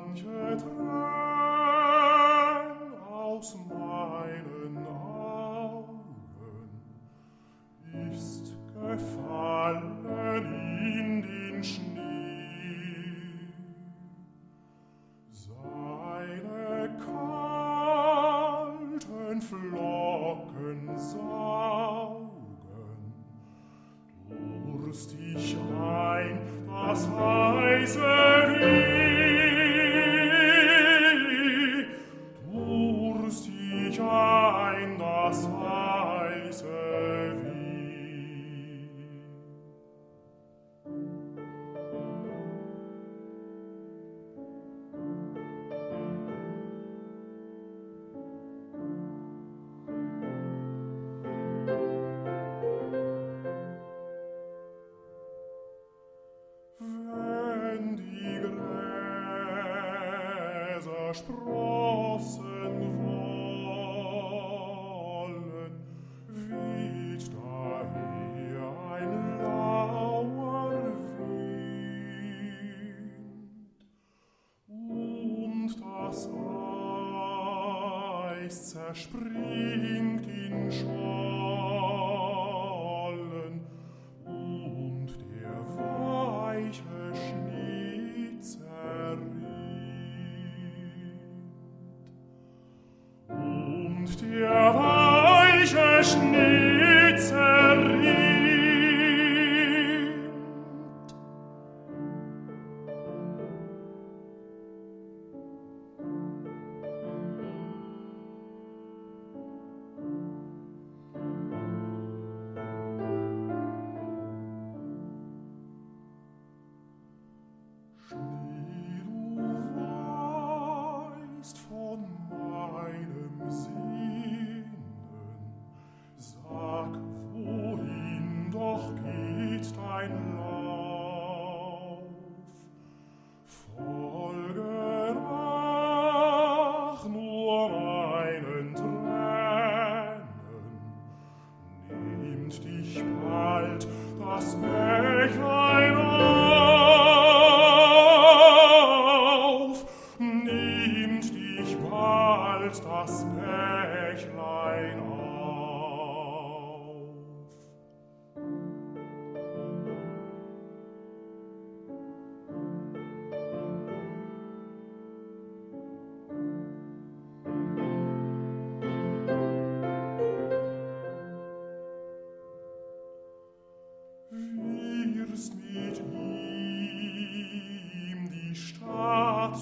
Manche Tränen aus meinen Augen ist gefallen in den Schnee. Seine kalten Flocken saugen durstig ein das heiße Weh, durstig ein das heiße Weh. Wenn die Gräser sprossen wollen, weht daher ein lauer Wind, und das Eis zerspringt in Schollen, und der weiche Schnee zerrinnt. Und der weiche Schnee zerrinnt. Schnee, du weißt von meinem Sehnen, sag, wohin doch geht dein Lauf? Folge nach nur meinen Tränen, nehmt dich bald das Bächlein auf, nehmt dich bald das Bächlein auf. Wirst mit ihm die Stadt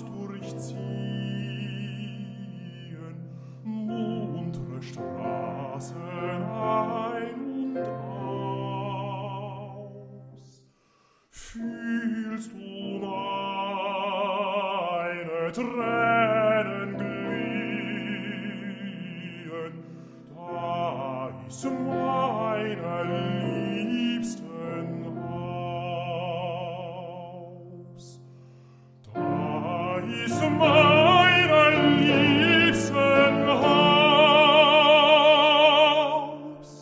durchziehen, muntere Straßen ein und aus. Fühlst du meine Tränen glühen, da ist meine Liebsten Haus. Da ist meine Liebsten Haus.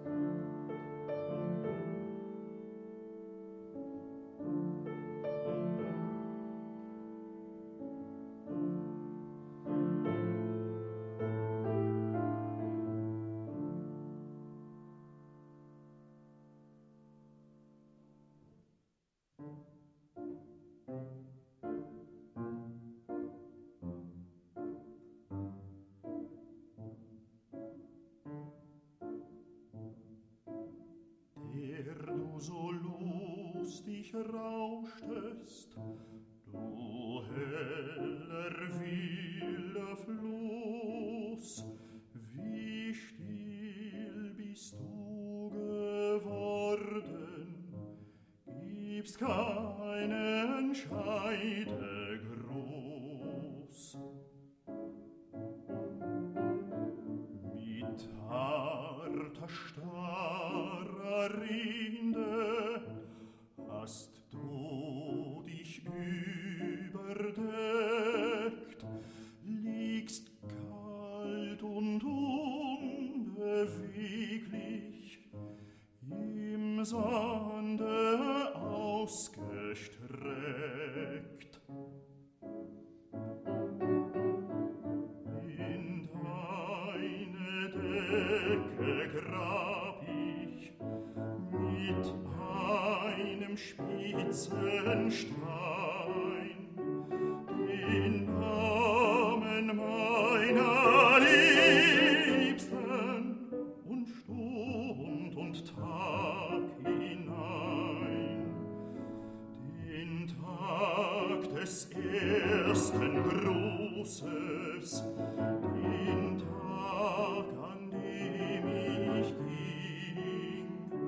Der du so lustig rauschtest, du heller wilder Fluss, wie still bist du geworden, gibst keinen Scheidegruß. Mit harter, starrer Rinde hast du dich überdeckt, liegst kalt und unbeweglich im Sande ausgestreckt. Stein, den Namen meiner Liebsten, und Stund und Tag hinein, den Tag des ersten Grußes, den Tag, an dem ich ging,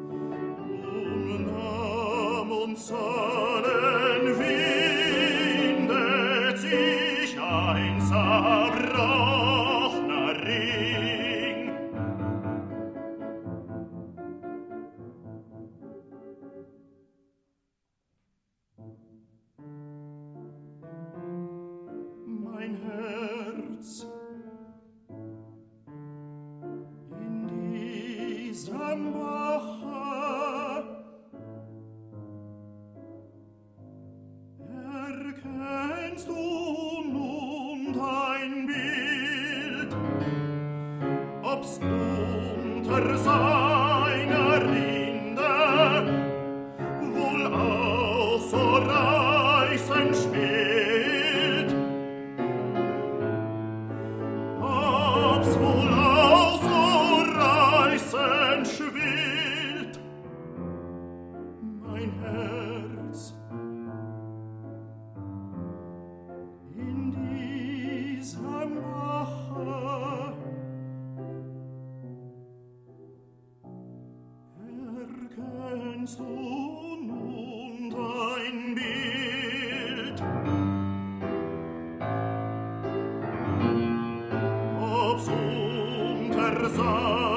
nahm uns allen windet sich ein zerbrochner Ring. Mein Herz in diesem Bache erkennst du nun dein Bild, ob's unter seiner Rinde wohl auch so reißend schwillt, ob's wohl auch so reißend schwillt, mein Herz in diesem Bache erkennst du nun dein Bild, ob's unter